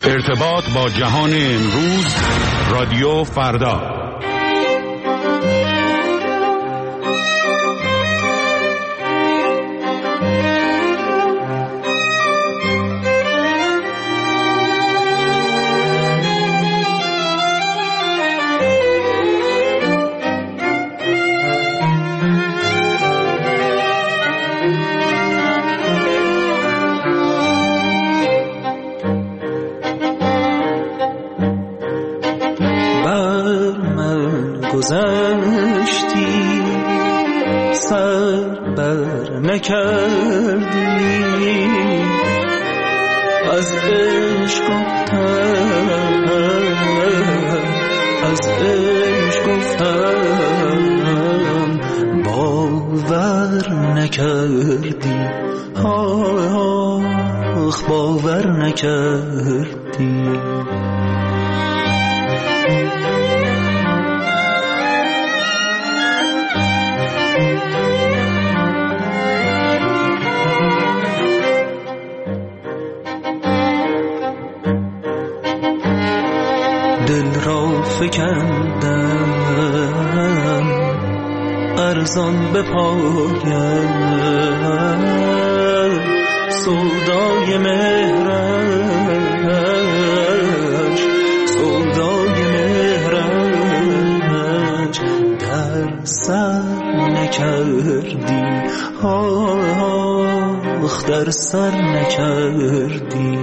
ارتباط با جهان امروز، رادیو فردا. گذشتی سر بر نکردی، از عشق گفتم باور نکردی، آخ باور نکردی. دل را فکندم ارزان به پایم، سودای مهرش در سر نکردی، آخ در سر نکردی.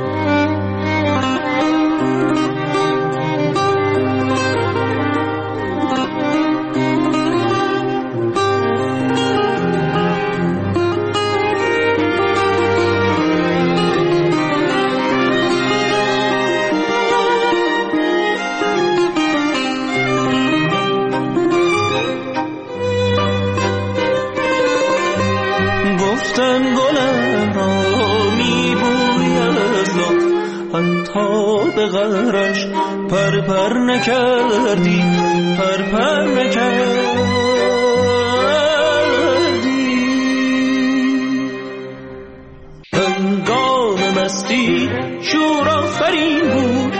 گفتم گلم را میبوید لطف، حتی به غرش پر نکردی، پر نکردی. هنگام مستی شور آفرین بود،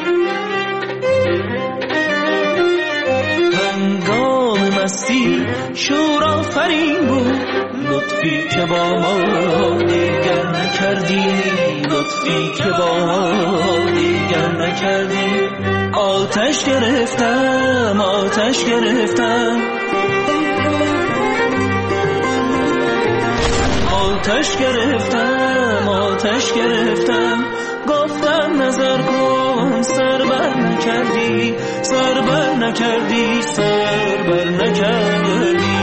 هنگام مستی شور آفرین بود. لطفی که با ما دیگر نکردی، لطفی که با ما دیگر نکردی. آتش گرفتم، آتش گرفتم، آتش گرفتم، آتش گرفتم. گفتم نظر کن، سر بر نکردی، سر بر نکردی، سر بر نکردی.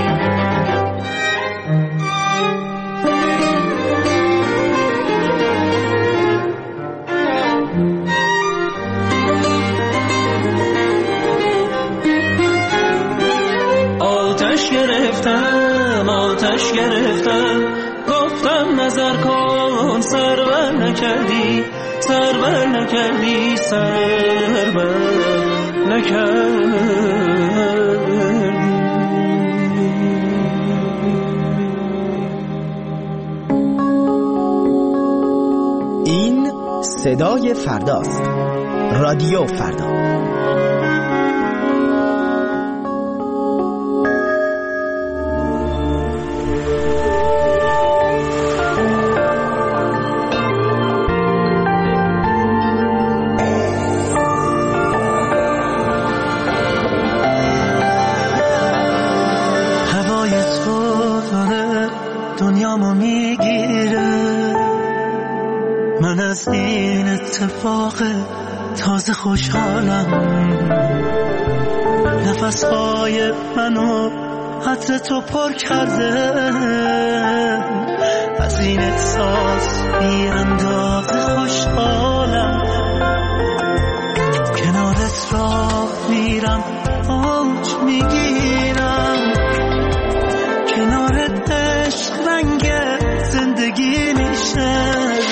آتش گرفتم، آتش گرفتم. گفتم نظر کن، سر بر نکردی، سر بر نکردی، سر بر نکردی. این صدای فرداست، رادیو فردا. دنیامو میگیره، من از این اتفاق تازه خوشحالم. نفسهای منو عطر تو پر کرده، از این احساس بی اندازه خوشحالم. کنارت راه میرم، آج میگیرم، کنارت عشق رنگ زندگی میشه.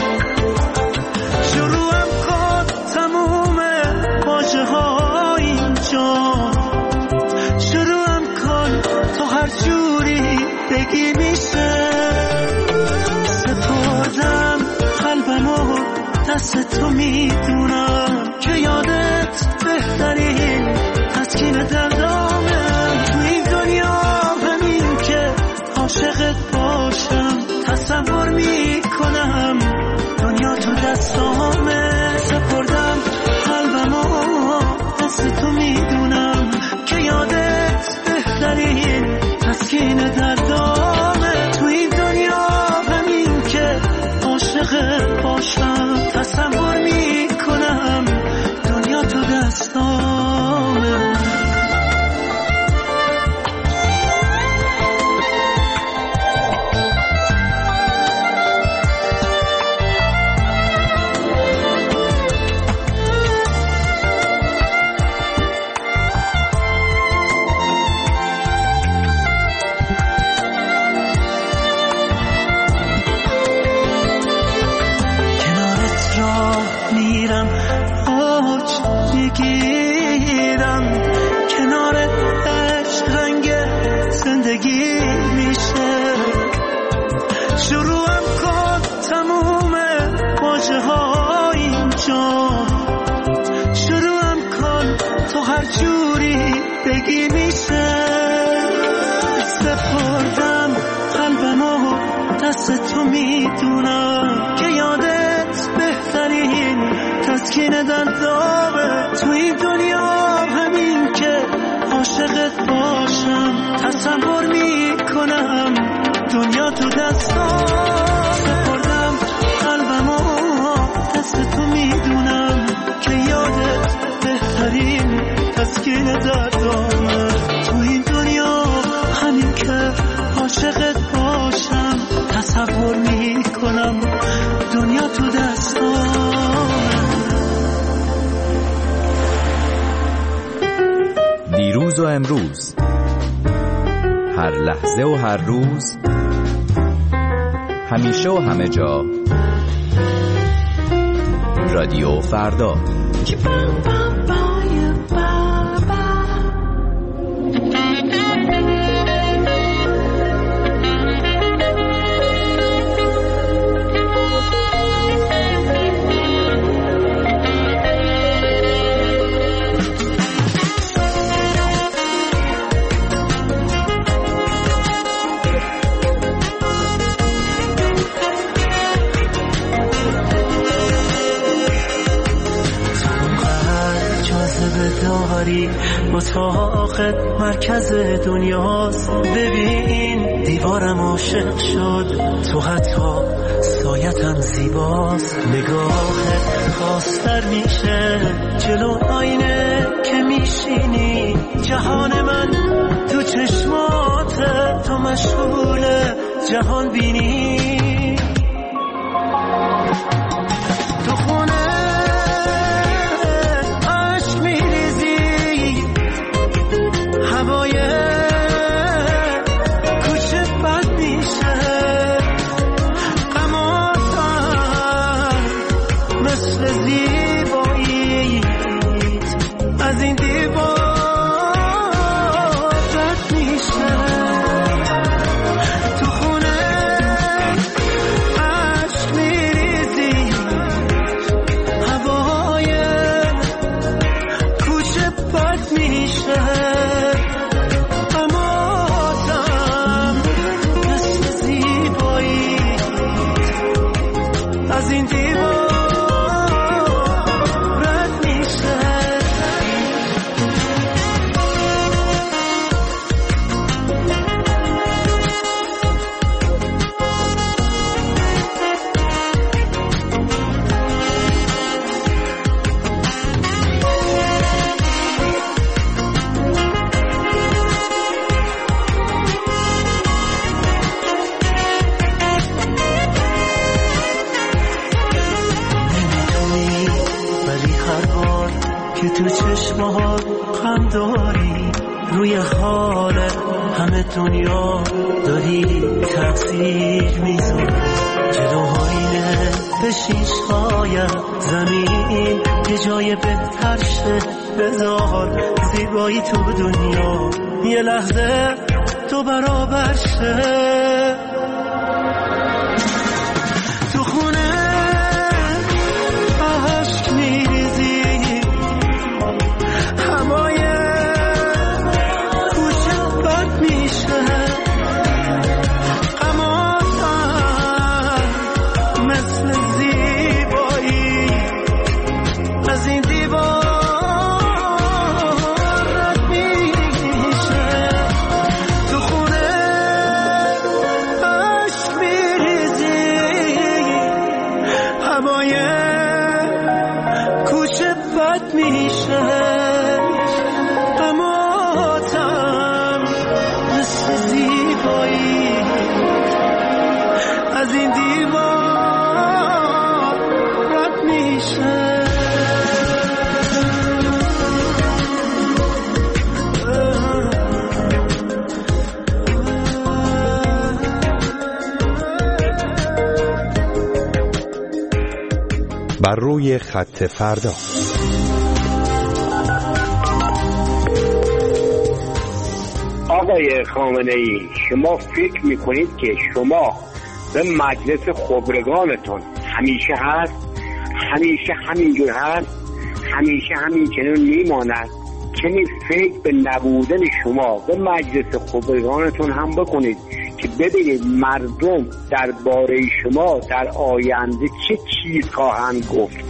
شروعم کن تموم واژه ها اینجا، شروعم کن تو هر جوری بگی میشه. سپردم قلبمو دست تو میدونم که یادت بهترین تسکین دردامه. تو این دنیا همین که عاشقت باشم تصور میکنم دنیا تو دستامه. سپردم قلبمو دست تو میدونم که یادت بهترین تسکین دردامه. تو این دنیا همین که عاشقت باشم تصور میکنم دنیا تو دستامه. دست تو میدونم که یادت بهترین تسکین دردامه. تو این دنیا همین که عاشقت باشم تصور میکنم دنیا تو دستام. سپردم قلبمو دست تو میدونم که یادت بهترین تسکین دردامه. تو این دنیا همین که عاشقت باشم تصور میکنم دنیا تو دستام. دیروز و امروز، هر لحظه و هر روز، همیشه و همه جا، رادیو فردا. اتاقت مرکز دنیاست. ببین دیوارم عاشق شد، تو حتی سایتم زیباست. نگاهت خواستر میشه جلو آینه که میشینی. جهان من تو چشمات، تو مشغول جهان بینی. تو خونه تو چشمات غم داری، روی حال همه دنیا داری تأثیر میذاری. جلو آینه به شیشه‌های زمین یه جای بهتر شه بذار. زیبایی تو دنیا یه لحظه تو برابر شه. تو خونه رد میشه قماتم مثل زیبایی از این دیوار رد میشه. بر روی خط فردا. آقای خامنه‌ای، شما فکر میکنید که شما به مجلس خبرگانتون همیشه هست، همیشه همینجور هست، همیشه همین چنین میماند؟ چنین فکر به نبودن شما به مجلس خبرگانتون هم بکنید که ببینید مردم درباره شما در آینده چه چیز خواهند گفت.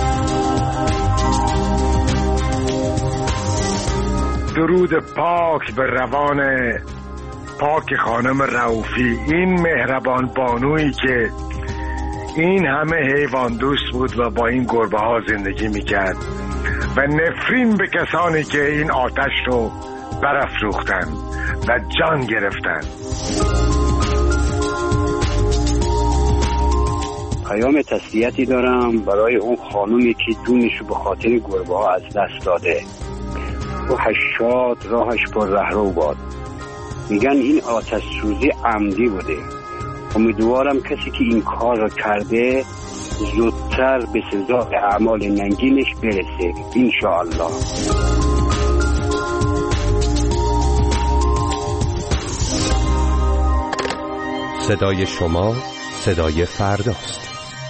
درود پاک به روان پاک خانم رؤوفی، این مهربان بانویی که این همه حیوان دوست بود و با این گربه ها زندگی میکرد و نفرین به کسانی که این آتش رو برافروختن و جان گرفتن. پیام تسلیتی دارم برای اون خانومی که جونش رو به خاطر گربه ها از دست داده. روحش شاد، راهش پر رهرو باد. میگن این آتش سوزی عمدی بوده. امیدوارم کسی که این کار رو کرده زودتر به سزای اعمال ننگینش برسه انشاءالله. صدای شما صدای فرداست.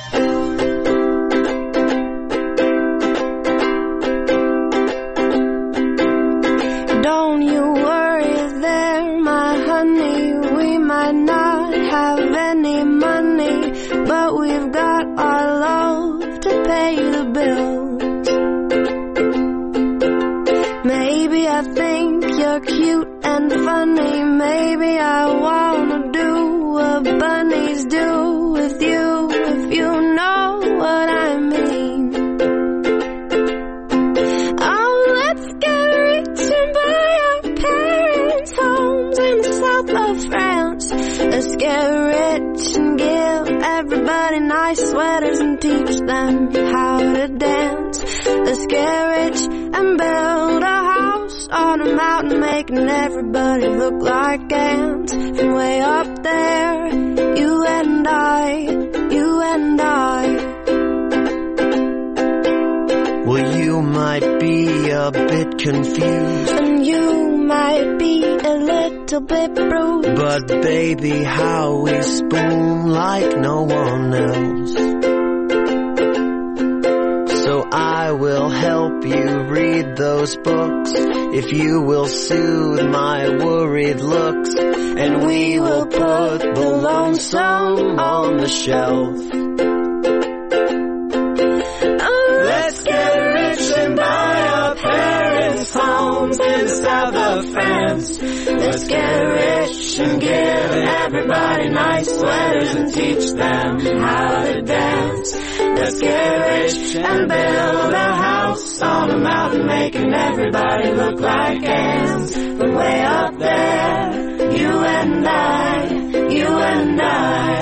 Don't you worry there, my honey. We might not have any money, but we've got our love to pay the bills. Maybe I think you're cute and funny. Maybe I wanna do what bunnies do with you, if you know what I mean. Oh, let's get rich and buy our parents' homes in the south of France. Let's get rich and give everybody nice sweaters and teach them how to dance. Let's get rich and build a house on a mountain, making everybody look like ants. From way up there, you and I, you and I. Well, you might be a bit confused, And you might be a little bit bruised, but baby, how we spoon like no one else. So I will help you read those books if you will soothe my worried looks, and we will put the lonesome on the shelf. Let's get rich and buy our parents' homes in the south of France. Let's get rich and give everybody nice sweaters and teach them how to dance. Let's get rich and build a house on a mountain, making everybody look like ants. From way up there, you and I, you and I.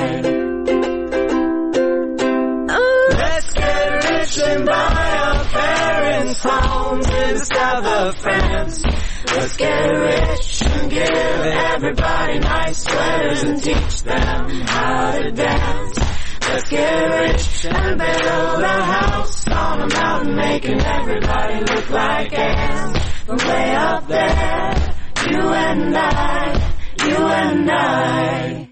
Let's get rich and buy our parents' homes in the south of France. Let's get rich and give everybody nice sweaters and teach them how to dance. Let's get rich and build a house on a mountain, making everybody look like ants. From way up there, you and I, you and I.